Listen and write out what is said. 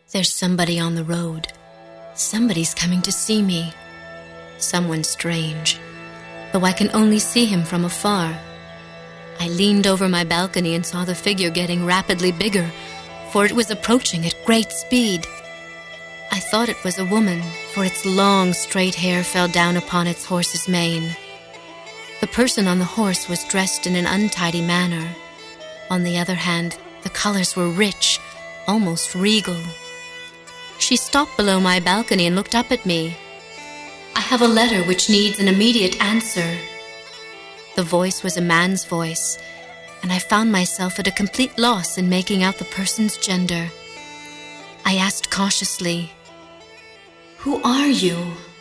There's somebody on the road. Somebody's coming to see me. Someone strange, though I can only see him from afar. I leaned over my balcony and saw the figure getting rapidly bigger, for it was approaching at great speed. I thought it was a woman, for its long, straight hair fell down upon its horse's mane. The person on the horse was dressed in an untidy manner. On the other hand, the colors were rich, almost regal. She stopped below my balcony and looked up at me. "I have a letter which needs an immediate answer." The voice was a man's voice, and I found myself at a complete loss in making out the person's gender. I asked cautiously, "Who are you?"